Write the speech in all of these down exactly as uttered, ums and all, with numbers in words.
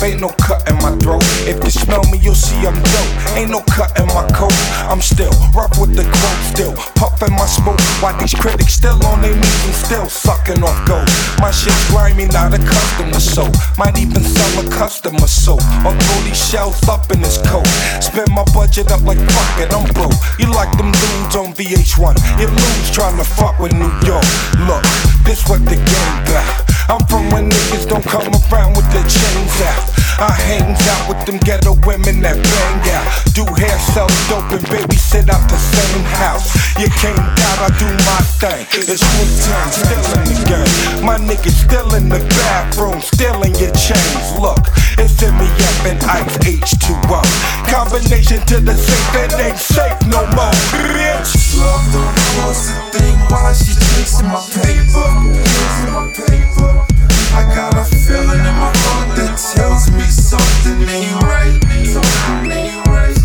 ain't no cut in my throat. If you smell me, you'll see I'm dope. Ain't no cut in my coat. I'm still rough with the quote, still puffin' my smoke. While these critics still on their knees and still sucking off gold. My shit's grimy, not a customer soap. Might even sell a customer soap. Or throw these shells up in his coat. Spend my budget up like fuck it, I'm broke. You like them dudes on V H one. You lose trying to fuck with New York. Look, this what the game got. I'm from when niggas don't come around with their chains out. I hangs out with them ghetto women that bang out. Do hair, sell dope, and babysit out the same house. You came out, I do my thing. It's Wu-Tang, still in the game. My niggas still in the bathroom, still in your chains. Look, it's M E F and Ice H two O. Combination to the safe, it ain't safe no more, bitch. Love don't cost a thing while she chasing my paper. Chasing my paper. I got a feeling in my heart that tells me something ain't right. Something ain't right.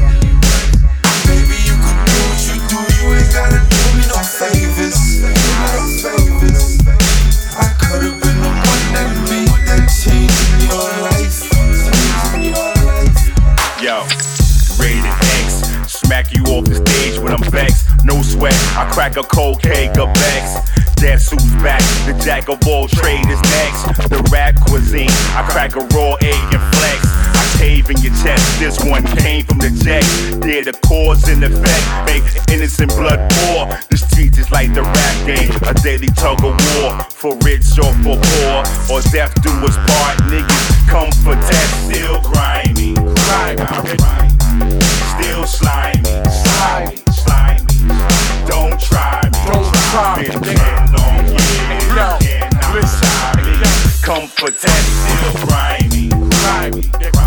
Baby, you could do what you do, you ain't gotta do me no favors. No favors. I could've been the one that made that change in your life. Change in your life. Yo, rated X. Smack you off the stage when I'm vexed. No sweat, I crack a cold cake of Vex. Guess who's back? The jack of all trades is next. The rap cuisine, I crack a raw egg and flex. I cave in your chest, this one came from the jet. Yeah, the cause and effect make innocent blood pour. The streets is like the rap game, a daily tug of war. For rich or for poor, or death do us part. Niggas come for death, still grimy. Grimy, still slimy. Slimy, slimy. Don't try me. Don't try me. Been ten long years, and I'm slimy. Come for death, still grimy. Grimy,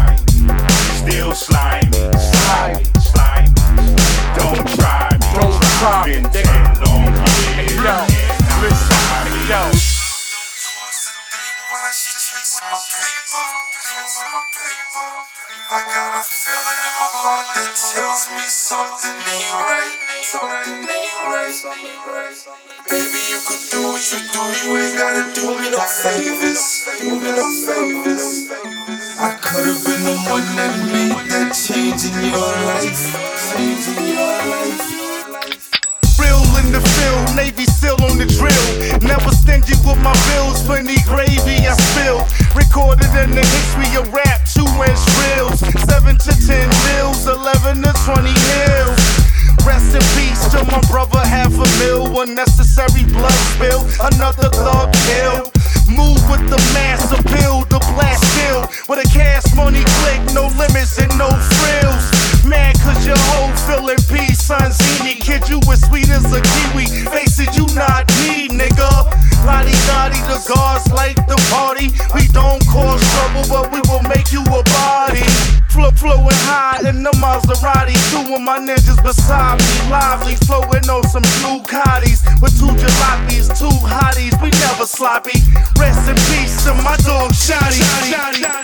still slimy. Slimy, slimy. Don't try me. Don't try me. Been ten long years, and I'm slimy. I got a feeling in my heart that tells me something ain't right. Something ain't right. Baby, you could do what you do, you ain't gotta do me no favors. Do me no favors. I could've been the one that made that change in your life. Change in your life. Real in the field, Navy SEAL on the drill. Never stingy with my bills, plenty gravy I spill. Recorded in the history of rap, two inch reels. Seven to ten mils, eleven to twenty hills. Rest in peace to my brother, half a mil. Unnecessary blood spill, another thug kill. Move with the mass appeal, the blast kill. With a cash money click, no limits and no frills. Mad cause your whole feeling peace, son Zini. Kid, you as sweet as a kiwi. Face it, you not me, nigga. Lottie Dottie, the guards like the party. We don't cause trouble, but we will make you a body. Flow, flowing high in the Maserati. Two of my ninjas beside me. Lively, flowing on some blue cotties. With two jalopies, two hotties. We never sloppy. Rest in peace to my dog Shotty.